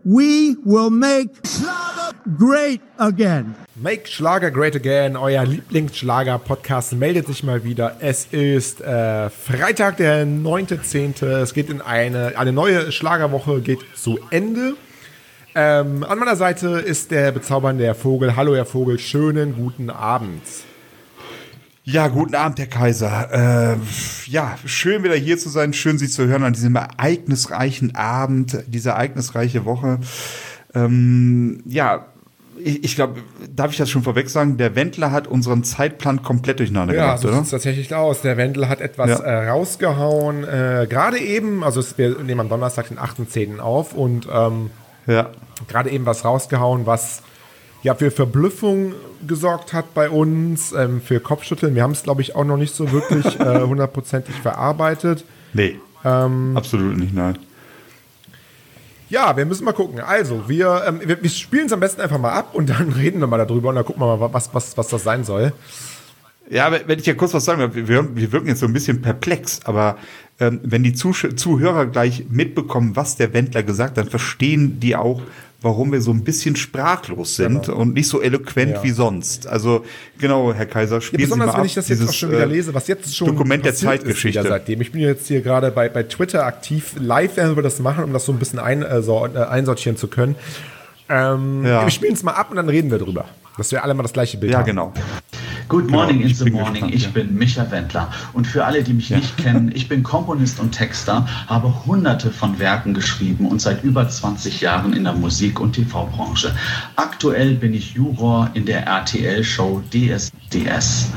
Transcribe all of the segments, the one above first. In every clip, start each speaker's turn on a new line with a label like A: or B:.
A: We will make Schlager great again.
B: Make Schlager great again, euer Lieblingsschlager-Podcast meldet sich mal wieder. Es ist Freitag, der 9.10. Es geht in eine neue Schlagerwoche geht zu Ende. An meiner Seite ist der bezaubernde Herr Vogel. Hallo Herr Vogel, schönen guten Abend.
C: Ja, guten Abend, Herr Kaiser. Ja, schön wieder hier zu sein, schön Sie zu hören an diesem ereignisreichen Abend, diese ereignisreiche Woche. Ja, ich glaube, darf ich das schon vorweg sagen, der Wendler hat unseren Zeitplan komplett durcheinander gemacht,
B: oder? Ja, so
C: sieht
B: es tatsächlich aus. Der Wendler hat etwas rausgehauen, gerade eben, also wir nehmen am Donnerstag den 8.10. auf und gerade eben was rausgehauen, was ja für Verblüffung gesorgt hat bei uns, für Kopfschütteln. Wir haben es, glaube ich, auch noch nicht so wirklich hundertprozentig verarbeitet.
C: Nee, absolut nicht, nein.
B: Ja, wir müssen mal gucken. Also, wir spielen es am besten einfach mal ab und dann reden wir mal darüber und dann gucken wir mal, was das sein soll.
C: Ja, wenn ich ja kurz was sagen darf, wir wirken jetzt so ein bisschen perplex, aber wenn die Zuhörer gleich mitbekommen, was der Wendler gesagt hat, dann verstehen die auch, warum wir so ein bisschen sprachlos sind und nicht so eloquent wie sonst. Also genau, Herr Kaiser, spielen Sie mal ab.
B: Besonders wenn ich das jetzt auch schon wieder lese, was jetzt schon
C: Dokument der Zeitgeschichte.
B: Seitdem. Ich bin jetzt hier gerade bei Twitter aktiv. Live werden wir das machen, um das so ein bisschen einsortieren zu können. Wir spielen es mal ab und dann reden wir drüber. Dass wir alle mal das gleiche Bild haben.
C: Ja, genau.
D: Good morning in the morning,
C: gespannt,
D: ich bin Micha Wendler und für alle, die mich nicht kennen, ich bin Komponist und Texter, habe hunderte von Werken geschrieben und seit über 20 Jahren in der Musik- und TV-Branche. Aktuell bin ich Juror in der RTL-Show DSDS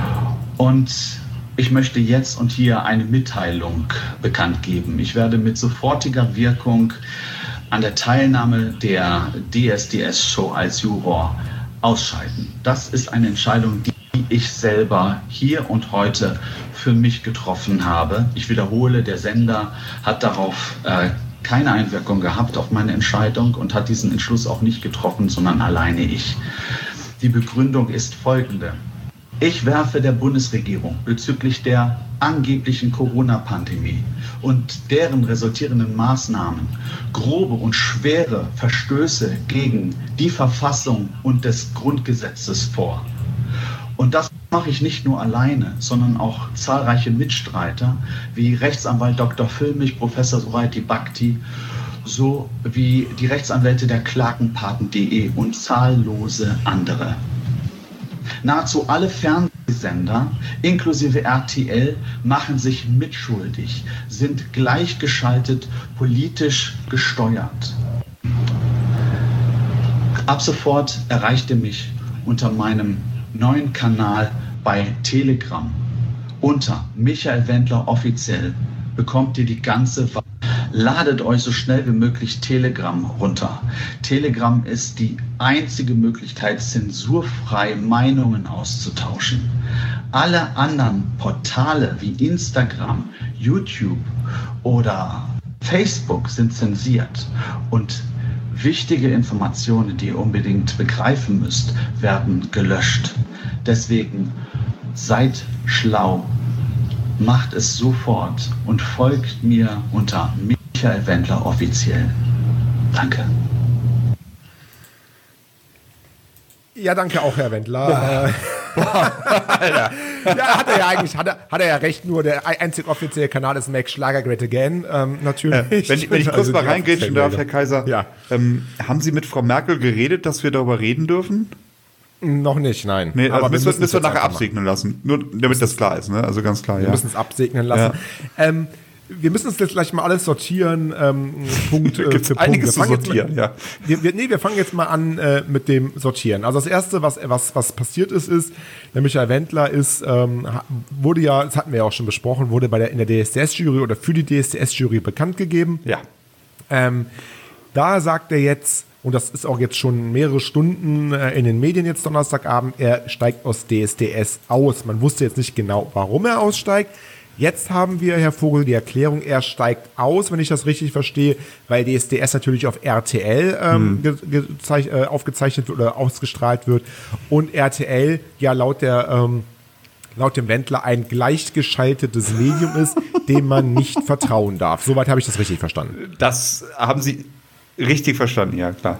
D: und ich möchte jetzt und hier eine Mitteilung bekannt geben. Ich werde mit sofortiger Wirkung an der Teilnahme der DSDS-Show als Juror ausscheiden. Das ist eine Entscheidung, die ich selber hier und heute für mich getroffen habe. Ich wiederhole, der Sender hat darauf keine Einwirkung gehabt auf meine Entscheidung und hat diesen Entschluss auch nicht getroffen, sondern alleine ich. Die Begründung ist folgende. Ich werfe der Bundesregierung bezüglich der angeblichen Corona-Pandemie und deren resultierenden Maßnahmen grobe und schwere Verstöße gegen die Verfassung und des Grundgesetzes vor. Und das mache ich nicht nur alleine, sondern auch zahlreiche Mitstreiter wie Rechtsanwalt Dr. Füllmich, Professor Soraiti Bhakti, sowie die Rechtsanwälte der Klagenpaten.de und zahllose andere. Nahezu alle Fernsehsender, inklusive RTL, machen sich mitschuldig, sind gleichgeschaltet, politisch gesteuert. Ab sofort erreicht ihr mich unter meinem neuen Kanal bei Telegram. Unter Michael Wendler offiziell bekommt ihr die ganze Wahl. Ladet euch so schnell wie möglich Telegram runter. Telegram ist die einzige Möglichkeit, zensurfrei Meinungen auszutauschen. Alle anderen Portale wie Instagram, YouTube oder Facebook sind zensiert und wichtige Informationen, die ihr unbedingt begreifen müsst, werden gelöscht. Deswegen seid schlau. Macht es sofort und folgt mir unter Michael Wendler offiziell. Danke.
B: Ja, danke auch, Herr Wendler. Ja, hat er ja recht, nur der einzig offizielle Kanal ist Make Schlager Great Again, natürlich.
C: Wenn ich kurz mal reingrätschen darf, Herr Kaiser, haben Sie mit Frau Merkel geredet, dass wir darüber reden dürfen?
B: Noch nicht, nein.
C: Nee, aber müssen wir nachher absegnen lassen. Nur damit das klar ist, ne? Also ganz klar,
B: Wir müssen es absegnen lassen. Ja. Wir müssen es jetzt gleich mal alles sortieren, Punkt für Punkt.
C: Einiges zu sortieren,
B: wir fangen jetzt mal an mit dem Sortieren. Also das Erste, was passiert ist, der Michael Wendler wurde ja, das hatten wir ja auch schon besprochen, wurde in der DSDS-Jury oder für die DSDS-Jury bekannt gegeben.
C: Ja.
B: Da sagt er jetzt, und das ist auch jetzt schon mehrere Stunden in den Medien jetzt Donnerstagabend, er steigt aus DSDS aus. Man wusste jetzt nicht genau, warum er aussteigt. Jetzt haben wir, Herr Vogel, die Erklärung, er steigt aus, wenn ich das richtig verstehe, weil DSDS natürlich auf RTL aufgezeichnet wird oder ausgestrahlt wird und RTL ja laut dem Wendler ein gleichgeschaltetes Medium ist, dem man nicht vertrauen darf. Soweit habe ich das richtig verstanden.
C: Das haben Sie Richtig verstanden, ja, klar.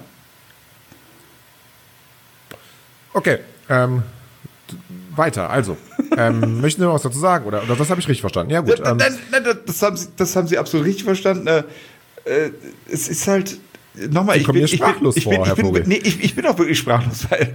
B: Okay, weiter. Also, möchten Sie noch was dazu sagen? Oder das habe ich richtig verstanden? Ja, gut.
C: Nein, das haben Sie absolut richtig verstanden. Es ist halt, nochmal, ich bin
B: sprachlos vor, Herr Vogel.
C: Ich bin auch wirklich sprachlos, weil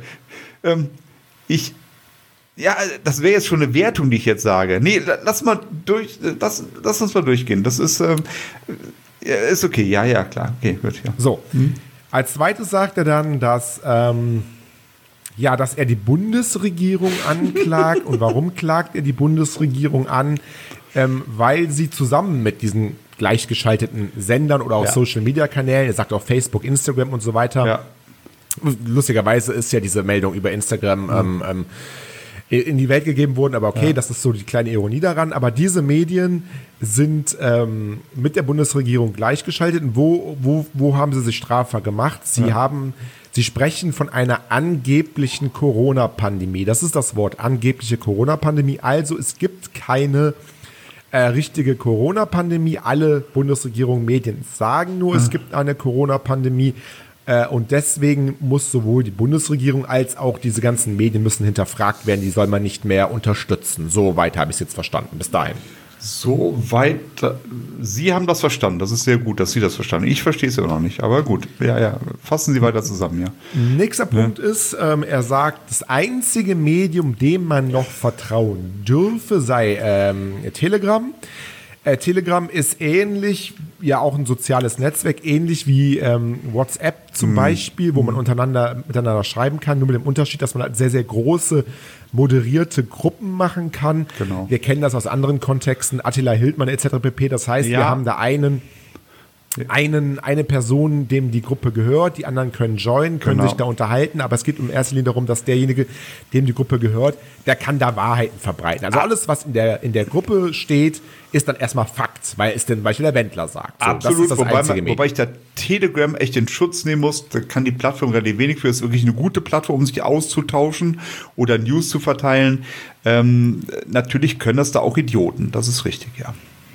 C: das wäre jetzt schon eine Wertung, die ich jetzt sage. Nee, lass uns mal durchgehen. Das ist okay. Ja, klar. Okay, gut, ja.
B: So, als zweites sagt er dann, dass er die Bundesregierung anklagt. Und warum klagt er die Bundesregierung an? Weil sie zusammen mit diesen gleichgeschalteten Sendern oder auch Social-Media-Kanälen, er sagt auch Facebook, Instagram und so weiter. Lustigerweise ist ja diese Meldung über Instagram in die Welt gegeben worden, aber okay, das ist so die kleine Ironie daran. Aber diese Medien sind mit der Bundesregierung gleichgeschaltet. Und wo haben sie sich strafbar gemacht? Sie sprechen von einer angeblichen Corona-Pandemie. Das ist das Wort, angebliche Corona-Pandemie. Also es gibt keine richtige Corona-Pandemie. Alle Bundesregierung-Medien sagen nur, es gibt eine Corona-Pandemie. Und deswegen muss sowohl die Bundesregierung als auch diese ganzen Medien müssen hinterfragt werden. Die soll man nicht mehr unterstützen. So weit habe ich es jetzt verstanden. Bis dahin.
C: So weit, Sie haben das verstanden. Das ist sehr gut, dass Sie das verstanden. Ich verstehe es immer noch nicht, aber gut. Ja, fassen Sie weiter zusammen, ja.
B: Nächster Punkt ist, er sagt, das einzige Medium, dem man noch vertrauen dürfe, sei Telegram. Telegram ist ähnlich, ja auch ein soziales Netzwerk, ähnlich wie WhatsApp zum Beispiel, wo man miteinander schreiben kann, nur mit dem Unterschied, dass man halt sehr, sehr große moderierte Gruppen machen kann.
C: Genau.
B: Wir kennen das aus anderen Kontexten, Attila Hildmann etc. pp. Das heißt, wir haben da eine Person, dem die Gruppe gehört, die anderen können joinen, können sich da unterhalten, aber es geht in erster Linie darum, dass derjenige, dem die Gruppe gehört, der kann da Wahrheiten verbreiten. Also alles, was in der Gruppe steht, ist dann erstmal Fakt, weil es zum Beispiel der Wendler sagt. So,
C: absolut,
B: das ist das einzige Medium.
C: Wobei ich da Telegram echt in Schutz nehmen muss, da kann die Plattform relativ wenig für, ist wirklich eine gute Plattform, um sich auszutauschen oder News zu verteilen. Natürlich können das da auch Idioten, das ist richtig, ja.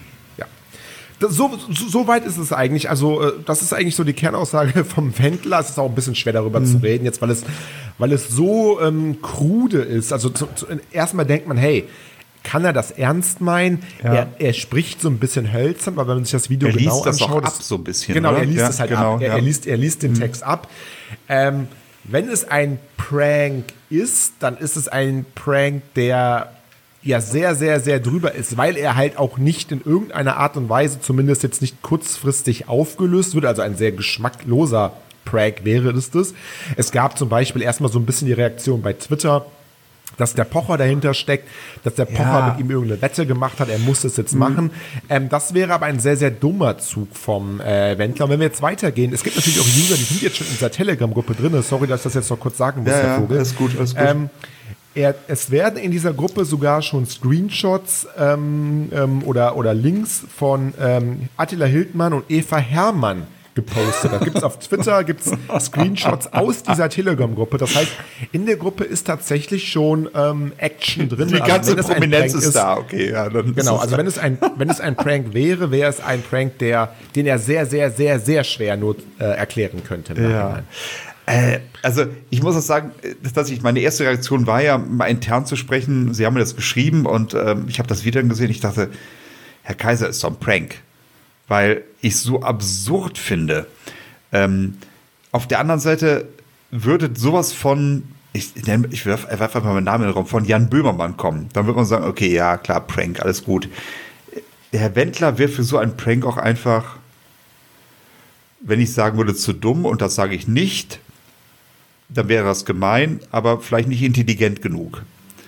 B: So weit ist es eigentlich. Also, das ist eigentlich so die Kernaussage vom Wendler. Es ist auch ein bisschen schwer darüber zu reden, jetzt, weil es so krude ist. Also, erstmal denkt man, hey, kann er das ernst meinen? Ja. Er spricht so ein bisschen hölzern, aber wenn man sich das Video genau anschaut.
C: Er liest das auch ab so ein bisschen.
B: Genau,
C: oder?
B: Er liest es halt ab. Er liest den Text ab. Wenn es ein Prank ist, dann ist es ein Prank, der sehr, sehr, sehr drüber ist, weil er halt auch nicht in irgendeiner Art und Weise, zumindest jetzt nicht kurzfristig aufgelöst wird, also ein sehr geschmackloser Prank wäre es das. Es gab zum Beispiel erstmal so ein bisschen die Reaktion bei Twitter, dass der Pocher dahinter steckt, dass der Pocher mit ihm irgendeine Wette gemacht hat, er muss das jetzt machen. Das wäre aber ein sehr, sehr dummer Zug vom Wendler. Und wenn wir jetzt weitergehen, es gibt natürlich auch User, die sind jetzt schon in dieser Telegram-Gruppe drin. Sorry, dass ich das jetzt noch kurz sagen muss, Herr Vogel.
C: Alles gut.
B: Es werden in dieser Gruppe sogar schon Screenshots oder Links von Attila Hildmann und Eva Herrmann gepostet. Da gibt es auf Twitter Screenshots aus dieser Telegram-Gruppe. Das heißt, in der Gruppe ist tatsächlich schon Action drin.
C: Die ganze Prominenz ist da, okay. Ja, dann
B: genau, also wenn es ein Prank wäre, wäre es ein Prank, den er sehr, sehr, sehr, sehr schwer nur erklären könnte.
C: Also ich muss auch sagen, meine erste Reaktion war ja, mal intern zu sprechen. Sie haben mir das geschrieben und ich habe das Video gesehen. Ich dachte, Herr Kaiser, ist doch ein Prank. Weil ich es so absurd finde. Auf der anderen Seite würde sowas von, ich werfe einfach mal meinen Namen in den Raum, von Jan Böhmermann kommen. Dann würde man sagen, okay, ja klar, Prank, alles gut. Der Herr Wendler wäre für so einen Prank auch einfach, wenn ich sagen würde, zu dumm, und das sage ich nicht, dann wäre das gemein, aber vielleicht nicht intelligent genug.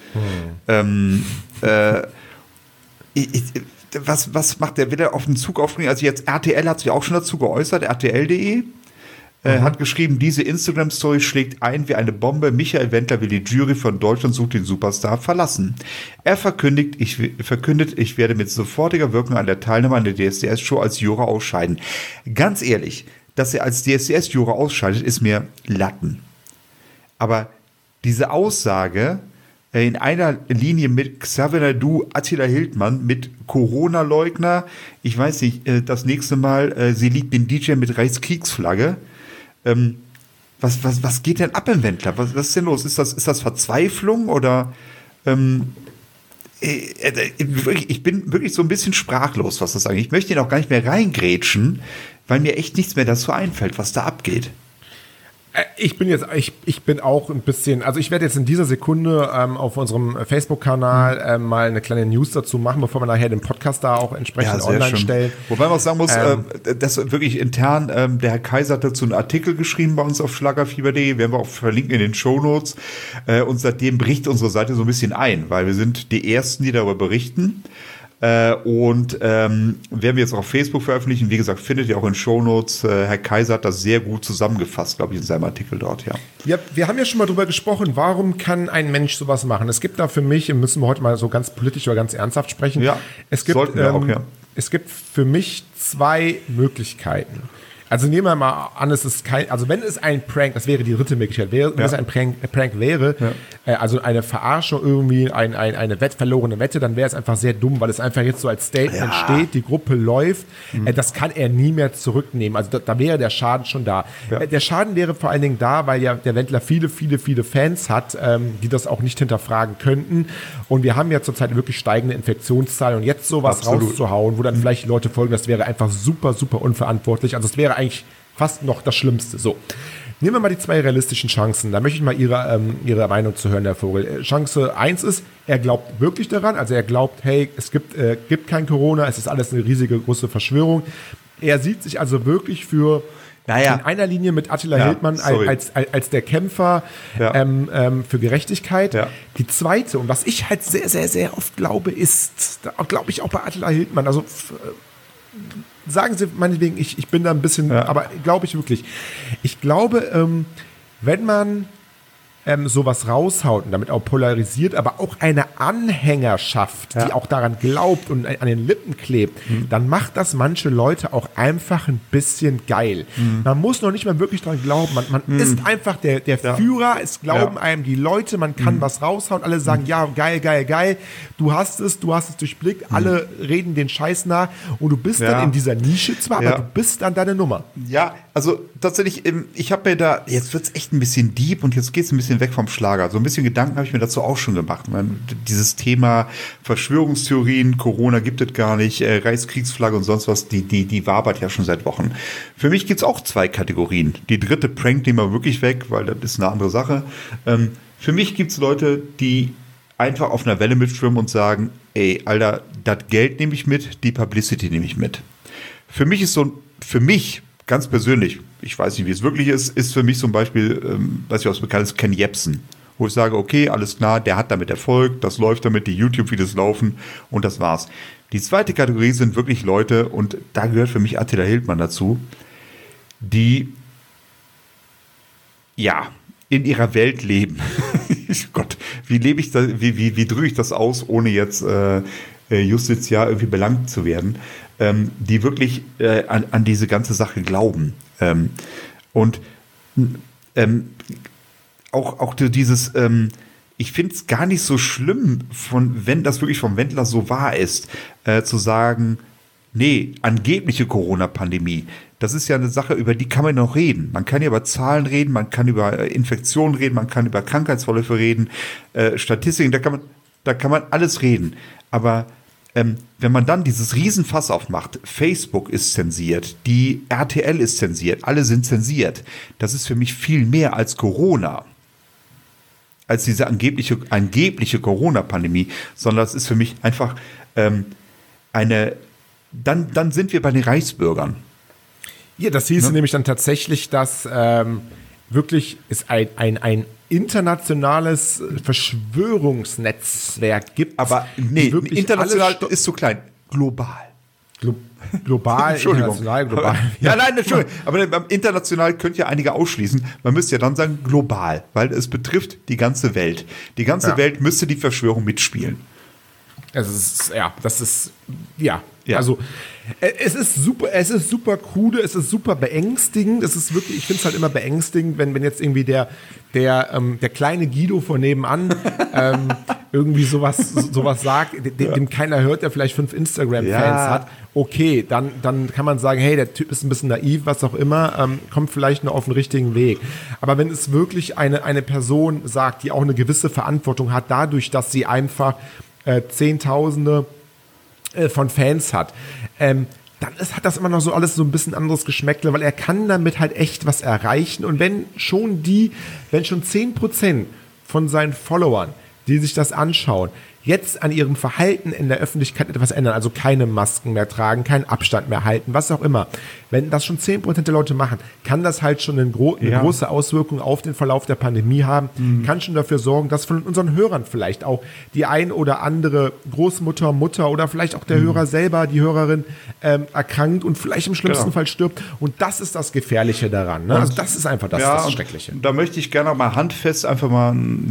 C: Was macht der? Will er auf den Zug aufspringen? Also jetzt RTL hat sich auch schon dazu geäußert, RTL.de hat geschrieben, diese Instagram-Story schlägt ein wie eine Bombe. Michael Wendler will die Jury von Deutschland sucht den Superstar verlassen. Er verkündet, ich werde mit sofortiger Wirkung an der Teilnahme an der DSDS-Show als Juror ausscheiden. Ganz ehrlich, dass er als DSDS-Juror ausscheidet, ist mir Latten. Aber diese Aussage, in einer Linie mit Xavier Naidoo, Attila Hildmann, mit Corona-Leugner. Ich weiß nicht, das nächste Mal, sie liebt den DJ mit Reichskriegsflagge. Was geht denn ab im Wendler? Was ist denn los? Ist das Verzweiflung oder ich bin wirklich so ein bisschen sprachlos, was das angeht. Ich möchte ihn auch gar nicht mehr reingrätschen, weil mir echt nichts mehr dazu einfällt, was da abgeht.
B: Ich bin auch ein bisschen, also ich werde jetzt in dieser Sekunde auf unserem Facebook-Kanal mal eine kleine News dazu machen, bevor wir nachher den Podcast da auch entsprechend online stellen.
C: Wobei man auch sagen muss, dass wirklich intern, der Herr Kaiser hat dazu einen Artikel geschrieben bei uns auf schlagerfieber.de, werden wir auch verlinken in den Shownotes, und seitdem bricht unsere Seite so ein bisschen ein, weil wir sind die Ersten, die darüber berichten. Und werden wir jetzt auch auf Facebook veröffentlichen. Wie gesagt, findet ihr auch in Shownotes. Herr Kaiser hat das sehr gut zusammengefasst, glaube ich, in seinem Artikel dort, ja.
B: Ja, wir haben ja schon mal drüber gesprochen, warum kann ein Mensch sowas machen? Es gibt da für mich, müssen wir heute mal so ganz politisch oder ganz ernsthaft sprechen.
C: Ja,
B: sollten wir auch, ja. Es gibt für mich 2 Möglichkeiten. Also nehmen wir mal an, es ist also wenn es ein Prank, das wäre die dritte Möglichkeit, wenn es ein Prank wäre, also eine Verarschung irgendwie, eine verlorene Wette, dann wäre es einfach sehr dumm, weil es einfach jetzt so als Statement steht, die Gruppe läuft, das kann er nie mehr zurücknehmen. Also da wäre der Schaden schon da. Ja. Der Schaden wäre vor allen Dingen da, weil ja der Wendler viele Fans hat, die das auch nicht hinterfragen könnten. Und wir haben ja zurzeit wirklich steigende Infektionszahlen und jetzt sowas rauszuhauen, wo dann vielleicht die Leute folgen, das wäre einfach super, super unverantwortlich. Also es wäre eigentlich fast noch das Schlimmste. So, nehmen wir mal die 2 realistischen Chancen. Da möchte ich mal Ihre Meinung zu hören, Herr Vogel. Chance 1 ist, er glaubt wirklich daran. Also er glaubt, hey, es gibt kein Corona, es ist alles eine riesige, große Verschwörung. Er sieht sich also wirklich für in einer Linie mit Attila Hildmann als der Kämpfer für Gerechtigkeit. Ja. Die zweite, und was ich halt sehr, sehr, sehr oft glaube, ist, glaube ich auch bei Attila Hildmann, also sagen Sie meinetwegen, ich bin da ein bisschen, aber glaube ich wirklich. Ich glaube, wenn man sowas raushaut und damit auch polarisiert, aber auch eine Anhängerschaft, die auch daran glaubt und an den Lippen klebt, dann macht das manche Leute auch einfach ein bisschen geil. Man muss noch nicht mal wirklich dran glauben. Man ist einfach der Führer, es glauben einem die Leute, man kann was raushauen, alle sagen, ja, geil, geil, geil, du hast es durchblickt, alle reden den Scheiß nach und du bist dann in dieser Nische zwar, aber du bist dann deine Nummer.
C: Ja, also tatsächlich, ich habe mir da, jetzt wird es echt ein bisschen deep und jetzt geht es ein bisschen weg vom Schlager. So ein bisschen Gedanken habe ich mir dazu auch schon gemacht. Dieses Thema Verschwörungstheorien, Corona gibt es gar nicht, Reichskriegsflagge und sonst was, die wabert ja schon seit Wochen. Für mich gibt es auch 2 Kategorien. Die dritte Prank nehmen wir wirklich weg, weil das ist eine andere Sache. Für mich gibt es Leute, die einfach auf einer Welle mitschwimmen und sagen, ey, Alter, das Geld nehme ich mit, die Publicity nehme ich mit. Für mich ganz persönlich, ich weiß nicht, wie es wirklich ist für mich zum Beispiel, was ich aus bekannt ist, Ken Jebsen. Wo ich sage, okay, alles klar, der hat damit Erfolg, das läuft damit, die YouTube-Videos laufen und das war's. Die zweite Kategorie sind wirklich Leute, und da gehört für mich Attila Hildmann dazu, die, in ihrer Welt leben. Gott, wie lebe ich das, wie drücke ich das aus, ohne jetzt justiziar irgendwie belangt zu werden, die wirklich an diese ganze Sache glauben. Auch dieses, ich finde es gar nicht so schlimm, wenn das wirklich vom Wendler so wahr ist, zu sagen, nee, angebliche Corona-Pandemie, das ist ja eine Sache, über die kann man noch reden. Man kann ja über Zahlen reden, man kann über Infektionen reden, man kann über Krankheitsverläufe reden, Statistiken, da kann man alles reden. Aber wenn man dann dieses Riesenfass aufmacht, Facebook ist zensiert, die RTL ist zensiert, alle sind zensiert, das ist für mich viel mehr als Corona. Als diese angebliche Corona-Pandemie, sondern das ist für mich einfach dann sind wir bei den Reichsbürgern.
B: Ja, das hieße nämlich dann tatsächlich, dass wirklich es ein internationales Verschwörungsnetzwerk gibt.
C: Aber nee, international ist zu klein. Global.
B: Global, international, global.
C: Ja, nein, Entschuldigung. Aber international könnt ihr einige ausschließen. Man müsste ja dann sagen global, weil es betrifft die ganze Welt. Die ganze Welt müsste die Verschwörung mitspielen.
B: Also es ist super krude, es ist super beängstigend. Es ist wirklich, ich finde es halt immer beängstigend, wenn jetzt irgendwie der kleine Guido von nebenan irgendwie sowas sagt, dem keiner hört, der vielleicht 5 Instagram-Fans hat. Okay, dann kann man sagen, hey, der Typ ist ein bisschen naiv, was auch immer, kommt vielleicht noch auf den richtigen Weg. Aber wenn es wirklich eine Person sagt, die auch eine gewisse Verantwortung hat, dadurch, dass sie einfach Zehntausende von Fans hat, dann hat das immer noch so alles so ein bisschen anderes Geschmäckle, weil er kann damit halt echt was erreichen. Und wenn schon 10% von seinen Followern, die sich das anschauen, jetzt an ihrem Verhalten in der Öffentlichkeit etwas ändern, also keine Masken mehr tragen, keinen Abstand mehr halten, was auch immer. Wenn das schon 10% der Leute machen, kann das halt schon eine große Auswirkung auf den Verlauf der Pandemie haben, kann schon dafür sorgen, dass von unseren Hörern vielleicht auch die ein oder andere Großmutter, Mutter oder vielleicht auch der Hörer selber, die Hörerin erkrankt und vielleicht im schlimmsten Fall stirbt. Und das ist das Gefährliche daran. Ne? Also das ist einfach das Schreckliche.
C: Da möchte ich gerne mal handfest einfach mal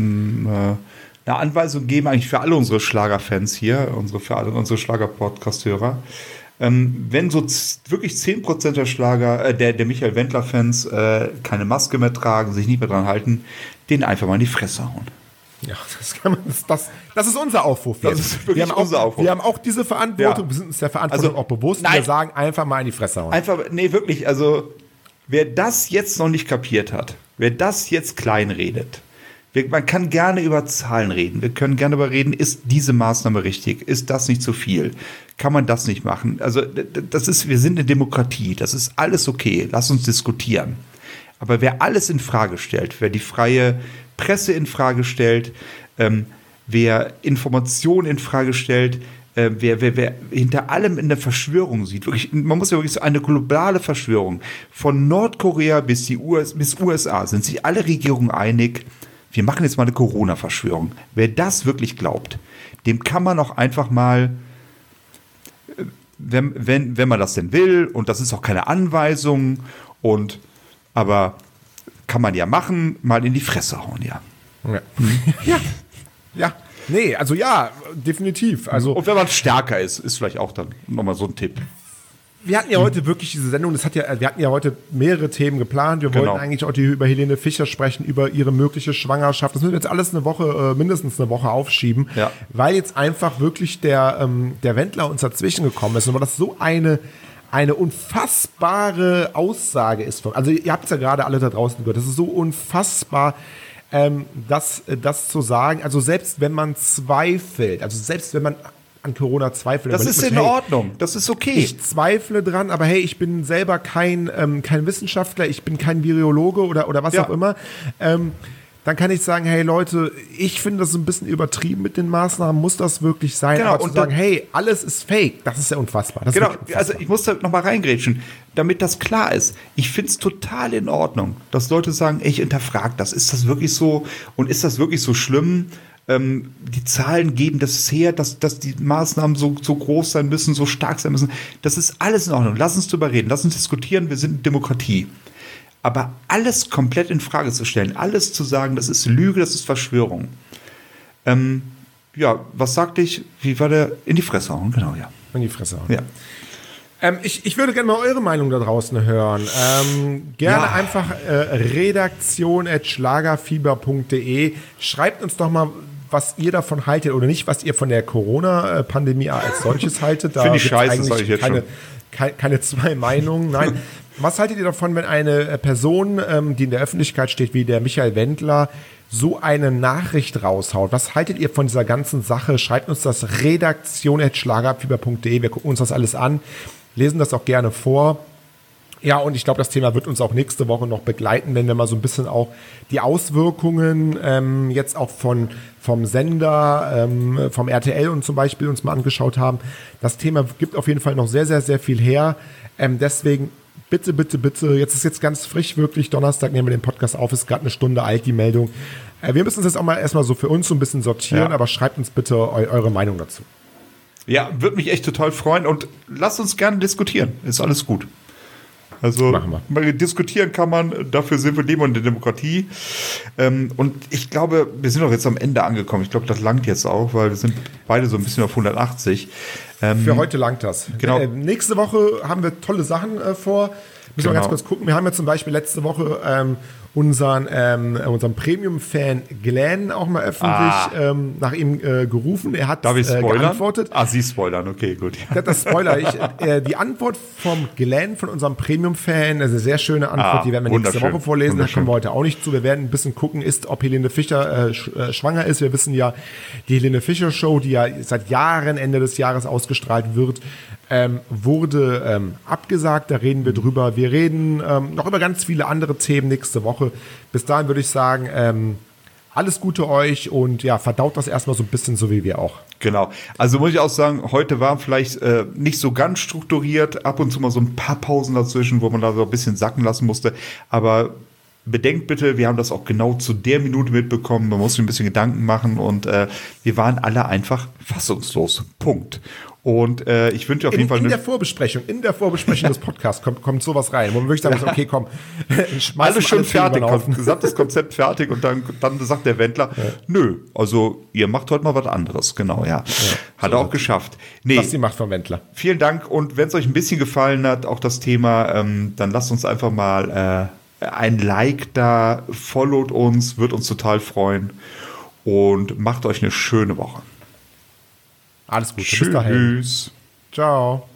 C: eine Anweisung geben, eigentlich für alle unsere Schlagerfans hier, für alle unsere Schlager-Podcast-Hörer. Wenn so wirklich 10% der Michael Wendler-Fans keine Maske mehr tragen, sich nicht mehr dran halten, denen einfach mal in die Fresse hauen.
B: Ja, das ist unser Aufruf.
C: Das ist wirklich unser Aufruf.
B: Wir haben auch diese Verantwortung, wir sind uns der Verantwortung auch bewusst, und wir sagen einfach mal in die Fresse hauen.
C: Wirklich, also wer das jetzt noch nicht kapiert hat, wer das jetzt kleinredet, man kann gerne über Zahlen reden. Wir können gerne darüber reden, ist diese Maßnahme richtig? Ist das nicht zu viel? Kann man das nicht machen? Also wir sind eine Demokratie. Das ist alles okay. Lass uns diskutieren. Aber wer alles in Frage stellt, wer die freie Presse in Frage stellt, wer Informationen in Frage stellt, wer hinter allem in der Verschwörung sieht, wirklich, man muss ja wirklich so eine globale Verschwörung. Von Nordkorea bis USA sind sich alle Regierungen einig, wir machen jetzt mal eine Corona-Verschwörung. Wer das wirklich glaubt, dem kann man auch einfach mal, wenn man das denn will, und das ist auch keine Anweisung, aber kann man ja machen, mal in die Fresse hauen, ja.
B: Ja. Nee, also ja, definitiv. Also,
C: und wenn man stärker ist vielleicht auch dann nochmal so ein Tipp.
B: Wir hatten ja heute wirklich diese Sendung, wir hatten ja heute mehrere Themen geplant. Wir wollten eigentlich auch über Helene Fischer sprechen, über ihre mögliche Schwangerschaft. Das müssen wir jetzt alles mindestens eine Woche aufschieben, weil jetzt einfach wirklich der Wendler uns dazwischen gekommen ist. Und weil das so eine unfassbare Aussage ist. Also ihr habt es ja gerade alle da draußen gehört. Das ist so unfassbar, das zu sagen. Also selbst wenn man zweifelt, also selbst wenn man an Corona zweifelt.
C: Das ist in Ordnung, das ist okay.
B: Ich zweifle dran, aber hey, ich bin selber kein Wissenschaftler, ich bin kein Virologe oder was auch immer. Dann kann ich sagen, hey Leute, ich finde das ein bisschen übertrieben mit den Maßnahmen, muss das wirklich sein?
C: Genau,
B: aber zu sagen, hey, alles ist fake, das ist ja unfassbar. Das
C: unfassbar. Also ich muss da nochmal reingrätschen, damit das klar ist. Ich finde es total in Ordnung, dass Leute sagen, ich hinterfrage das, ist das wirklich so und ist das wirklich so schlimm? Die Zahlen geben das her, dass die Maßnahmen so groß sein müssen, so stark sein müssen. Das ist alles in Ordnung. Lass uns drüber reden, lass uns diskutieren, wir sind eine Demokratie. Aber alles komplett in Frage zu stellen, alles zu sagen, das ist Lüge, das ist Verschwörung. Was sagte ich? Wie war der? In die Fresse hauen, genau, ja.
B: In die Fresse hauen.
C: Ja.
B: Ich würde gerne mal eure Meinung da draußen hören. Gerne einfach redaktion@schlagerfieber.de. Schreibt uns doch mal, was ihr davon haltet oder nicht, was ihr von der Corona-Pandemie als solches haltet. Da
C: finde ich scheiße, sage ich jetzt schon.
B: Keine zwei Meinungen. Nein. Was haltet ihr davon, wenn eine Person, die in der Öffentlichkeit steht, wie der Michael Wendler, so eine Nachricht raushaut? Was haltet ihr von dieser ganzen Sache? Schreibt uns das redaktion@schlagerfieber.de. Wir gucken uns das alles an, lesen das auch gerne vor. Ja, und ich glaube, das Thema wird uns auch nächste Woche noch begleiten, wenn wir mal so ein bisschen auch die Auswirkungen jetzt auch vom Sender, vom RTL und zum Beispiel uns mal angeschaut haben. Das Thema gibt auf jeden Fall noch sehr, sehr, sehr viel her. Deswegen bitte, jetzt ist ganz frisch, wirklich Donnerstag nehmen wir den Podcast auf, ist gerade eine Stunde alt, die Meldung. Wir müssen uns jetzt auch mal erstmal so für uns so ein bisschen sortieren, aber schreibt uns bitte eure Meinung dazu.
C: Ja, würde mich echt total freuen und lasst uns gerne diskutieren, ist alles gut. Also diskutieren kann man, dafür sind wir leben in der Demokratie. Und ich glaube, wir sind auch jetzt am Ende angekommen. Ich glaube, das langt jetzt auch, weil wir sind beide so ein bisschen auf 180.
B: Für heute langt das.
C: Genau.
B: Nächste Woche haben wir tolle Sachen vor. Müssen wir ganz kurz gucken. Wir haben ja zum Beispiel letzte Woche unseren Premium-Fan Glenn auch mal öffentlich nach ihm gerufen. Er hat geantwortet.
C: Sie spoilern, okay, gut.
B: Das Spoiler. Die Antwort vom Glenn, von unserem Premium-Fan, das ist eine sehr schöne Antwort, die werden wir nächste Woche vorlesen. Da kommen wir heute auch nicht zu. Wir werden ein bisschen gucken, ob Helene Fischer schwanger ist. Wir wissen ja, die Helene Fischer Show, die ja seit Jahren Ende des Jahres ausgestrahlt wird, wurde abgesagt. Da reden wir drüber. Wir reden noch über ganz viele andere Themen nächste Woche. Bis dahin würde ich sagen, alles Gute euch und ja, verdaut das erstmal so ein bisschen, so wie wir auch.
C: Genau. Also muss ich auch sagen, heute war vielleicht nicht so ganz strukturiert. Ab und zu mal so ein paar Pausen dazwischen, wo man da so ein bisschen sacken lassen musste. Aber bedenkt bitte, wir haben das auch genau zu der Minute mitbekommen. Man muss sich ein bisschen Gedanken machen und wir waren alle einfach fassungslos. Punkt. Und ich wünsche auf jeden Fall...
B: In der Vorbesprechung des Podcasts kommt sowas rein, wo man wirklich sagen muss, okay, komm,
C: alles schon fertig, gesamtes Konzept fertig und dann sagt der Wendler, nö, also ihr macht heute mal was anderes. Genau, ja. Hat er auch geschafft.
B: Nee, das ist die Macht vom Wendler.
C: Vielen Dank und wenn es euch ein bisschen gefallen hat, auch das Thema, dann lasst uns einfach mal ein Like da, followt uns, wird uns total freuen und macht euch eine schöne Woche.
B: Alles Gute.
C: Tschüss.
B: Bis dahin. Ciao.